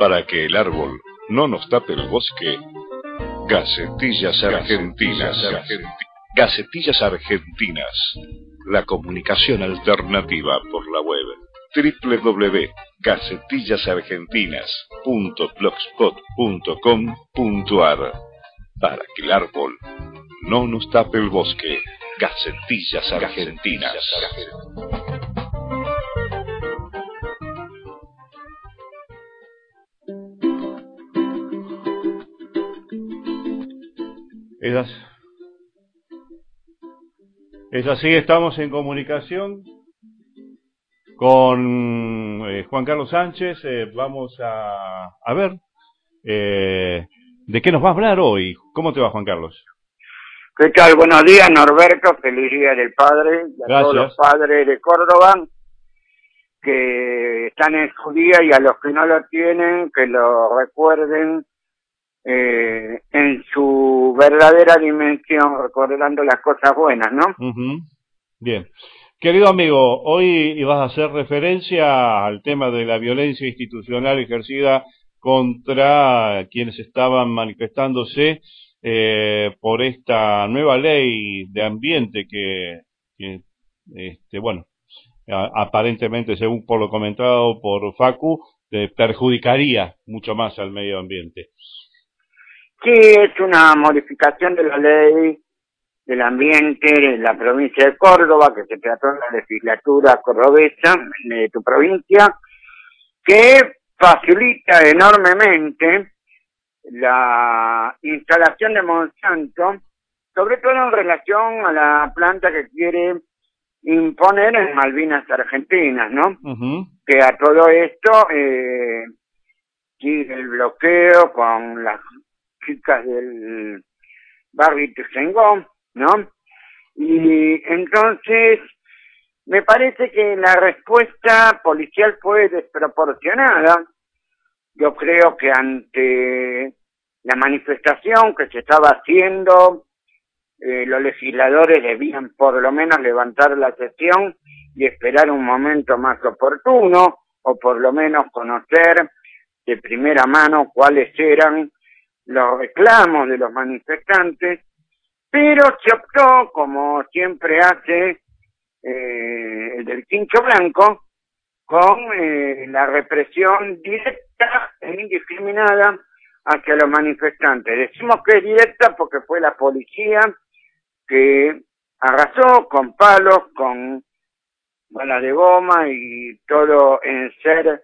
Para que el árbol no nos tape el bosque, Gacetillas Argentinas. Gacetillas Argentinas. La comunicación alternativa por la web. www.gacetillasargentinas.blogspot.com.ar. Para que el árbol no nos tape el bosque, Gacetillas Argentinas. Es así, estamos en comunicación con Juan Carlos Sánchez. Vamos a ver de qué nos va a hablar hoy. ¿Cómo te va, Juan Carlos? ¿Qué tal? Buenos días, Norberto. Feliz Día del Padre. Y a Gracias. todos los padres de Córdoba que están en su día, y a los que no lo tienen, que lo recuerden en su verdadera dimensión, recordando las cosas buenas, ¿no? Bien. Querido amigo, hoy ibas a hacer referencia al tema de la violencia institucional ejercida contra quienes estaban manifestándose por esta nueva ley de ambiente que bueno, aparentemente, según por lo comentado por Facu, perjudicaría mucho más al medio ambiente. Sí, es una modificación de la ley del ambiente de la provincia de Córdoba, que se trató en la legislatura cordobesa de tu provincia, que facilita enormemente la instalación de Monsanto, sobre todo en relación a la planta que quiere imponer en Malvinas Argentinas, ¿no? Que a todo esto sigue el bloqueo con las chicas del barrio Ituzaingó, ¿no? Y entonces me parece que la respuesta policial fue desproporcionada. Yo creo que ante la manifestación que se estaba haciendo, los legisladores debían por lo menos levantar la sesión y esperar un momento más oportuno, o por lo menos conocer de primera mano cuáles eran los reclamos de los manifestantes, pero se optó, como siempre hace el del Quincho Blanco, con la represión directa e indiscriminada hacia los manifestantes. Decimos que es directa porque fue la policía que arrasó con palos, con balas de goma y todo en ser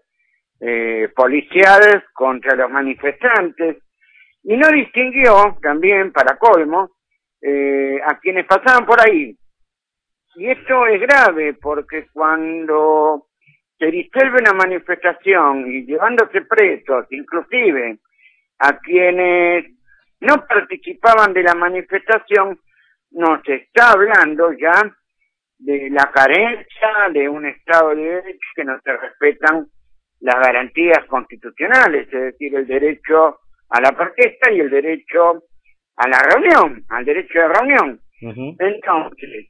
policial contra los manifestantes, y no distinguió, también para colmo, a quienes pasaban por ahí. Y esto es grave porque cuando se disuelve una manifestación y llevándose presos, inclusive a quienes no participaban de la manifestación, no se está hablando ya de la carencia de un Estado de Derecho, que no se respetan las garantías constitucionales, es decir, el derecho a la protesta y el derecho a la reunión, al derecho de reunión. Entonces,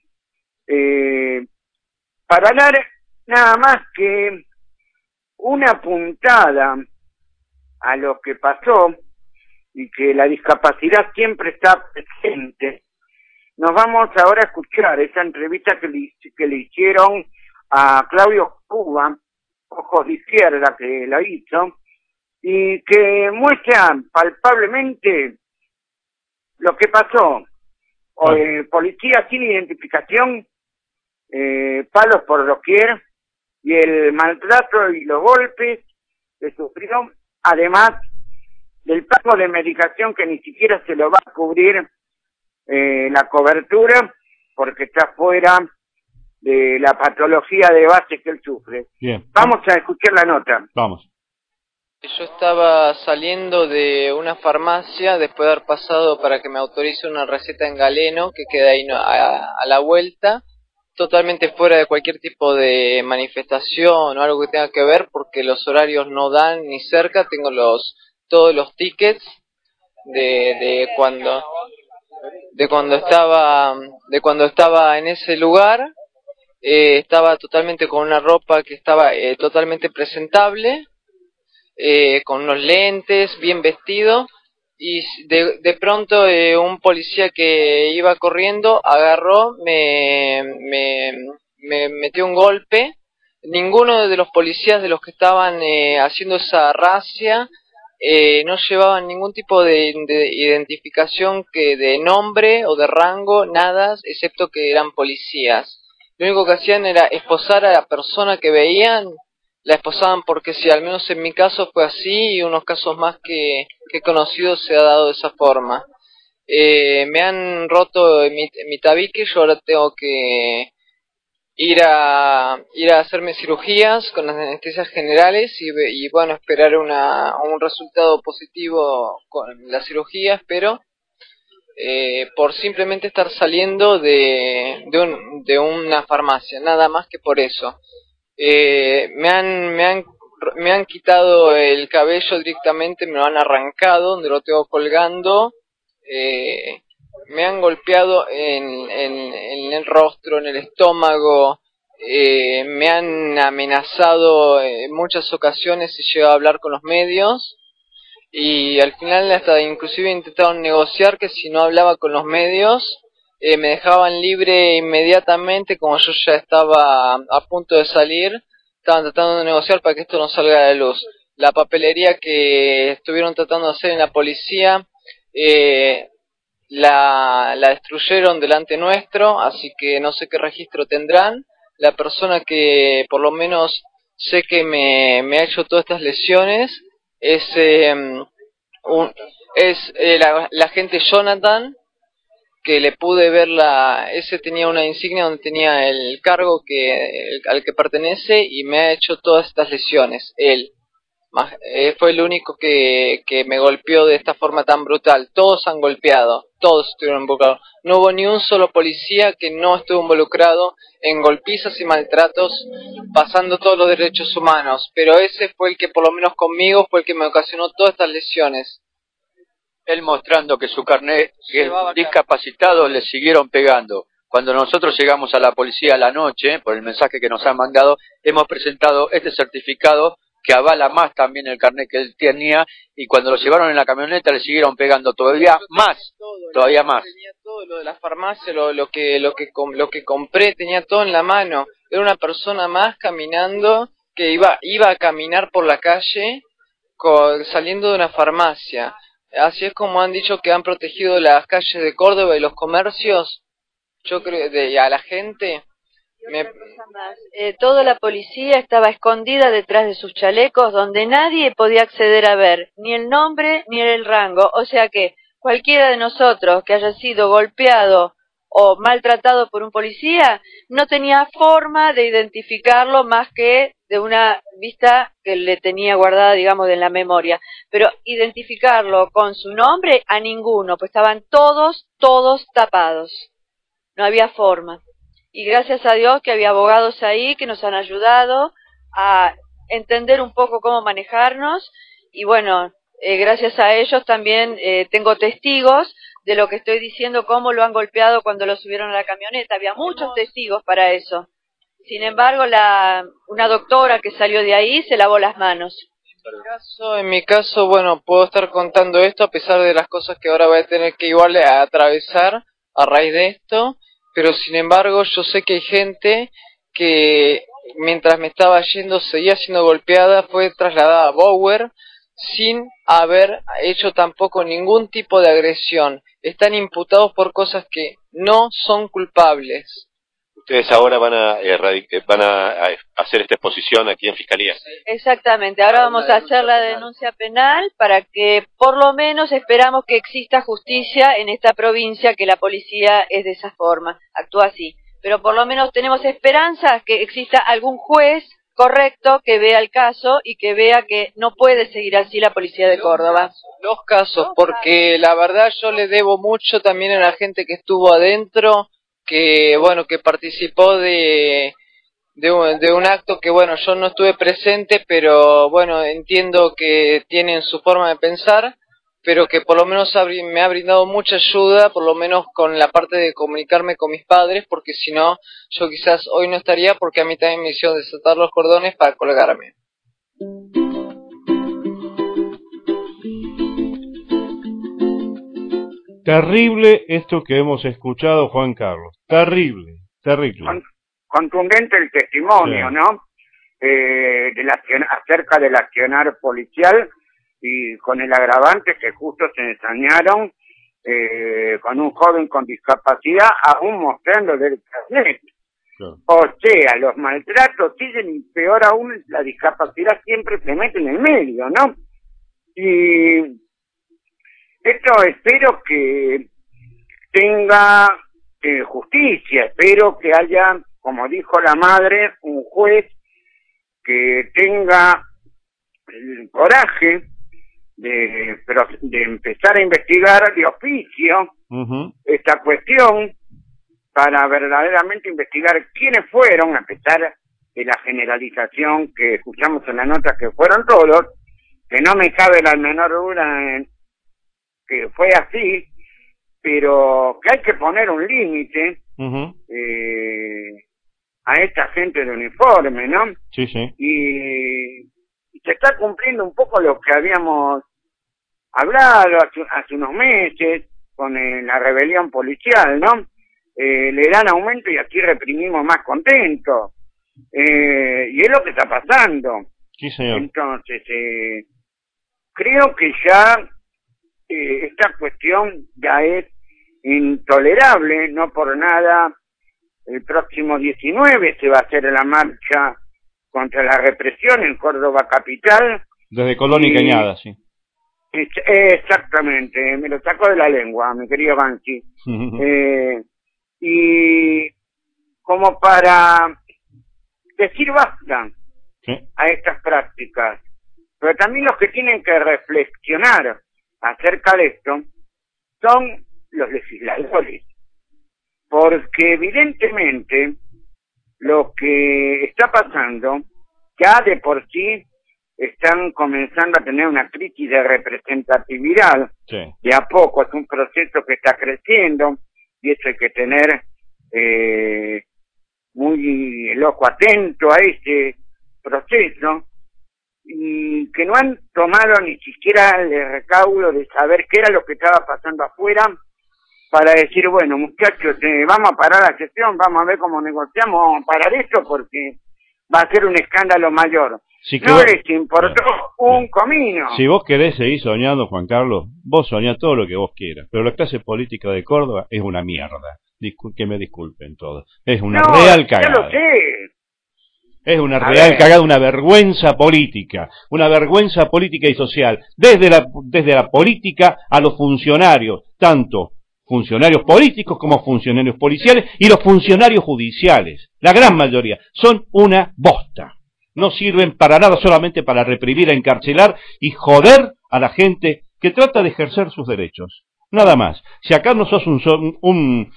para dar nada más que una puntada a lo que pasó, y que la discapacidad siempre está presente, nos vamos ahora a escuchar esa entrevista que le hicieron a Claudio Cuba, Ojos de Izquierda, que la hizo, y que muestra palpablemente lo que pasó. Policía sin identificación, palos por doquier, y el maltrato y los golpes que sufrió, además del pago de medicación que ni siquiera se lo va a cubrir la cobertura, porque está fuera de la patología de base que él sufre. Bien. Vamos a escuchar la nota. Vamos. Yo estaba saliendo de una farmacia después de haber pasado para que me autorice una receta en Galeno, que queda ahí a la vuelta, totalmente fuera de cualquier tipo de manifestación o algo que tenga que ver, porque los horarios no dan ni cerca. Tengo todos los tickets de cuando estaba en ese lugar. Estaba totalmente con una ropa que estaba totalmente presentable, con unos lentes, bien vestido, y de pronto un policía que iba corriendo agarró, me metió un golpe. Ninguno de los policías de los que estaban haciendo esa razzia no llevaban ningún tipo de identificación de nombre o de rango, nada, excepto que eran policías. Lo único que hacían era esposar a la persona que veían, la esposaban porque sí, al menos en mi caso fue así, y unos casos más que he conocido se ha dado de esa forma. Me han roto mi tabique, yo ahora tengo que ir a hacerme cirugías con las anestesias generales y bueno, esperar un resultado positivo con la cirugía, espero, por simplemente estar saliendo de una farmacia, nada más que por eso. Me han quitado el cabello directamente, me lo han arrancado, donde lo tengo colgando. Me han golpeado en el rostro, en el estómago, me han amenazado en muchas ocasiones si llego a hablar con los medios, y al final hasta inclusive intentaron negociar que si no hablaba con los medios me dejaban libre inmediatamente, como yo ya estaba a punto de salir. Estaban tratando de negociar para que esto no salga a la luz. La papelería que estuvieron tratando de hacer en la policía la destruyeron delante nuestro, así que no sé qué registro tendrán. La persona que por lo menos sé que me ha hecho todas estas lesiones es el agente Jonathan, que le pude ver ese tenía una insignia donde tenía el cargo al que pertenece, y me ha hecho todas estas lesiones, él. Fue el único que me golpeó de esta forma tan brutal. Todos han golpeado, todos estuvieron involucrados. No hubo ni un solo policía que no estuvo involucrado en golpizas y maltratos, pasando todos los derechos humanos, pero ese fue el que por lo menos conmigo fue el que me ocasionó todas estas lesiones. Él mostrando que su carnet, que es discapacitado, le siguieron pegando. Cuando nosotros llegamos a la policía a la noche, por el mensaje que nos han mandado, hemos presentado este certificado que avala más también el carnet que él tenía, y cuando lo llevaron en la camioneta le siguieron pegando todavía más, todavía más. Tenía todo lo de la farmacia, lo que compré, tenía todo en la mano. Era una persona más caminando, que iba a caminar por la calle saliendo de una farmacia. Así es como han dicho que han protegido las calles de Córdoba y los comercios. Yo creo a la gente. Toda la policía estaba escondida detrás de sus chalecos, donde nadie podía acceder a ver ni el nombre ni el rango. O sea que cualquiera de nosotros que haya sido golpeado o maltratado por un policía no tenía forma de identificarlo más que de una vista que le tenía guardada, digamos, en la memoria. Pero identificarlo con su nombre a ninguno, pues estaban todos tapados. No había forma. Y gracias a Dios que había abogados ahí que nos han ayudado a entender un poco cómo manejarnos, y bueno, gracias a ellos también tengo testigos de lo que estoy diciendo, cómo lo han golpeado cuando lo subieron a la camioneta. Había muchos testigos para eso. Sin embargo, una doctora que salió de ahí se lavó las manos. En mi caso, bueno, puedo estar contando esto a pesar de las cosas que ahora voy a tener que igual atravesar a raíz de esto. Pero sin embargo yo sé que hay gente que mientras me estaba yendo seguía siendo golpeada, fue trasladada a Bower sin haber hecho tampoco ningún tipo de agresión. Están imputados por cosas que no son culpables. Ustedes ahora van a hacer esta exposición aquí en Fiscalía. Exactamente, ahora vamos a hacer la denuncia penal para que por lo menos esperamos que exista justicia en esta provincia, que la policía es de esa forma, actúa así. Pero por lo menos tenemos esperanza que exista algún juez correcto que vea el caso y que vea que no puede seguir así la policía de Córdoba. Los casos, porque la verdad yo le debo mucho también a la gente que estuvo adentro, que bueno, que participó de un acto que bueno, yo no estuve presente, pero bueno, entiendo que tienen su forma de pensar, pero que por lo menos me ha brindado mucha ayuda, por lo menos con la parte de comunicarme con mis padres, porque si no, yo quizás hoy no estaría, porque a mí también me hicieron desatar los cordones para colgarme. Terrible esto que hemos escuchado, Juan Carlos. Terrible, terrible. Contundente el testimonio, sí, ¿no? Acerca del accionar policial y con el agravante que justo se ensañaron con un joven con discapacidad, aún mostrándole el carnet. Claro. O sea, los maltratos siguen y peor aún, la discapacidad siempre se mete en el medio, ¿no? Y esto espero que tenga justicia, espero que haya, como dijo la madre, un juez que tenga el coraje de empezar a investigar de oficio esta cuestión para verdaderamente investigar quiénes fueron, a pesar de la generalización que escuchamos en la nota que fueron todos, que no me cabe la menor duda en que fue así, pero que hay que poner un límite a esta gente de uniforme, ¿no? Sí, sí. Y se está cumpliendo un poco lo que habíamos hablado hace unos meses con la rebelión policial, ¿no? Le dan aumento y aquí reprimimos más contentos. Y es lo que está pasando. Sí, señor. Entonces, creo que ya esta cuestión ya es intolerable, no por nada. El próximo 19 se va a hacer la marcha contra la represión en Córdoba capital. Desde Colón y Cañada, sí. Exactamente, me lo sacó de la lengua, mi querido Banqui. Y como para decir basta a estas prácticas, pero también los que tienen que reflexionar acerca de esto son los legisladores, porque evidentemente lo que está pasando ya de por sí están comenzando a tener una crisis de representatividad. Sí. De a poco es un proceso que está creciendo y eso hay que tener muy el ojo atento a ese proceso, y que no han tomado ni siquiera el recaudo de saber qué era lo que estaba pasando afuera para decir, bueno, muchachos, vamos a parar la sesión, vamos a ver cómo negociamos, vamos a parar esto porque va a ser un escándalo mayor. Si no les importó un comino. Si vos querés seguir soñando, Juan Carlos, vos soñás todo lo que vos quieras, pero la clase política de Córdoba es una mierda. Que me disculpen todos. Es una real cagada. Yo lo sé. Es una real cagada, una vergüenza política y social, desde la política a los funcionarios, tanto funcionarios políticos como funcionarios policiales y los funcionarios judiciales, la gran mayoría, son una bosta. No sirven para nada, solamente para reprimir, encarcelar y joder a la gente que trata de ejercer sus derechos. Nada más. Si acá no sos un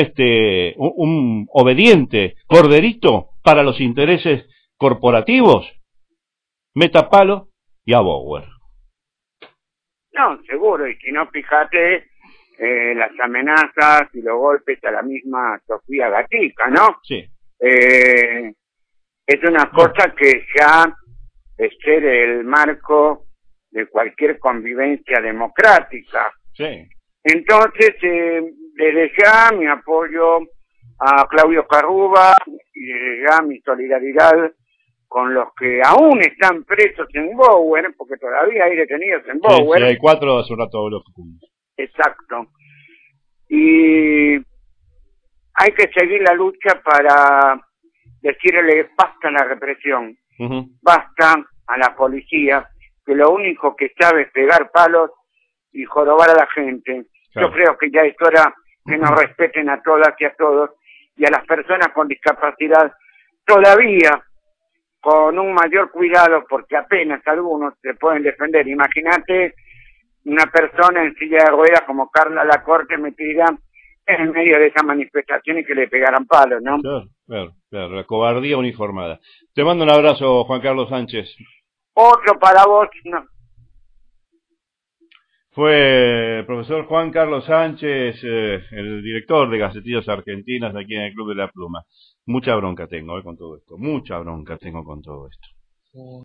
obediente corderito para los intereses corporativos, meta palo y a Bauer. No, seguro, y si no, fíjate las amenazas y los golpes a la misma Sofía Gatica, ¿no? Sí. Es una cosa que ya excede el marco de cualquier convivencia democrática. Sí. Entonces, desde ya mi apoyo a Claudio Carruba y desde ya mi solidaridad con los que aún están presos en Bauer, porque todavía hay detenidos en Bauer. Sí, hay 4 hace un rato. Exacto. Y hay que seguir la lucha para decirle basta a la represión, basta a la policía, que lo único que sabe es pegar palos y jorobar a la gente. Claro. Yo creo que ya es hora que nos respeten a todas y a todos, y a las personas con discapacidad todavía con un mayor cuidado, porque apenas algunos se pueden defender. Imagínate una persona en silla de ruedas como Carla Lacorte metida en medio de esa manifestación y que le pegaran palos, ¿no? Claro, la cobardía uniformada. Te mando un abrazo, Juan Carlos Sánchez. Otro para vos, no. Fue el profesor Juan Carlos Sánchez, el director de Gacetillas Argentinas aquí en el Club de la Pluma. Mucha bronca tengo con todo esto, mucha bronca tengo con todo esto.